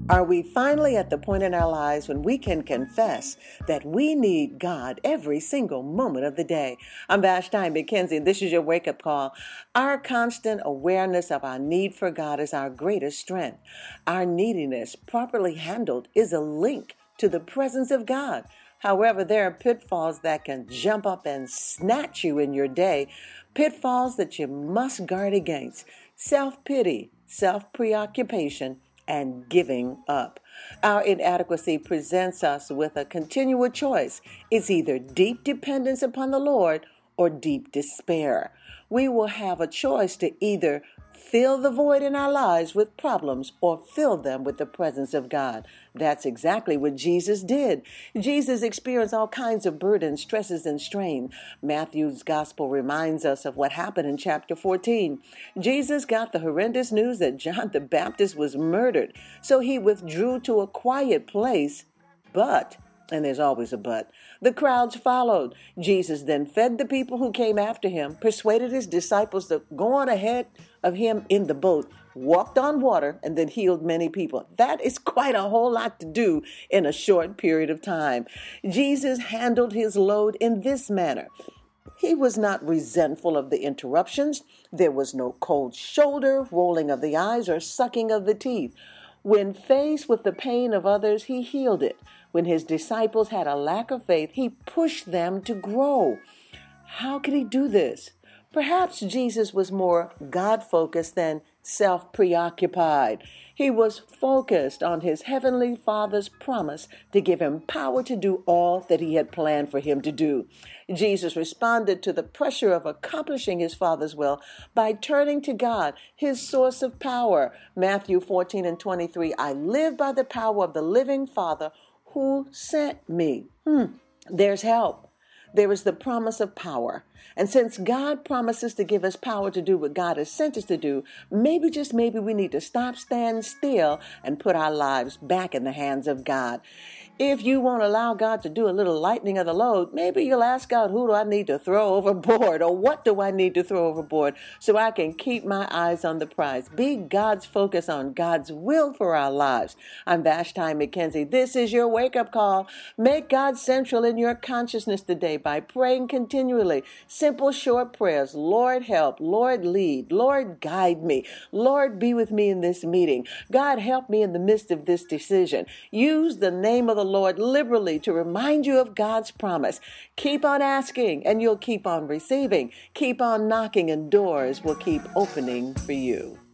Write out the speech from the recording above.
Are we finally at the point in our lives when we can confess that we need God every single moment of the day? I'm Vashti McKenzie, and this is your wake-up call. Our constant awareness of our need for God is our greatest strength. Our neediness, properly handled, is a link to the presence of God. However, there are pitfalls that can jump up and snatch you in your day, pitfalls that you must guard against: self-pity, self-preoccupation, and giving up. Our inadequacy presents us with a continual choice. It's either deep dependence upon the Lord or deep despair. We will have a choice to either fill the void in our lives with problems or fill them with the presence of God. That's exactly what Jesus did. Jesus experienced all kinds of burdens, stresses, and strain. Matthew's gospel reminds us of what happened in chapter 14. Jesus got the horrendous news that John the Baptist was murdered, so he withdrew to a quiet place, but and there's always a but, the crowds followed. Jesus then fed the people who came after him, persuaded his disciples to go on ahead of him in the boat, walked on water, and then healed many people. That is quite a whole lot to do in a short period of time. Jesus handled his load in this manner. He was not resentful of the interruptions. There was no cold shoulder, rolling of the eyes, or sucking of the teeth. When faced with the pain of others, he healed it. When his disciples had a lack of faith, he pushed them to grow. How could he do this? Perhaps Jesus was more God-focused than self-preoccupied. He was focused on his heavenly Father's promise to give him power to do all that he had planned for him to do. Jesus responded to the pressure of accomplishing his Father's will by turning to God, his source of power. Matthew 14:23, I live by the power of the living Father who sent me. There's help. There is the promise of power. And since God promises to give us power to do what God has sent us to do, maybe, just maybe, we need to stop, stand still, and put our lives back in the hands of God. If you won't allow God to do a little lightening of the load, maybe you'll ask God, who do I need to throw overboard? Or what do I need to throw overboard so I can keep my eyes on the prize? Be God's focus on God's will for our lives. I'm Vashti McKenzie. This is your wake-up call. Make God central in your consciousness today by praying continually. Simple, short prayers. Lord, help. Lord, lead. Lord, guide me. Lord, be with me in this meeting. God, help me in the midst of this decision. Use the name of the Lord liberally to remind you of God's promise. Keep on asking and you'll keep on receiving. Keep on knocking and doors will keep opening for you.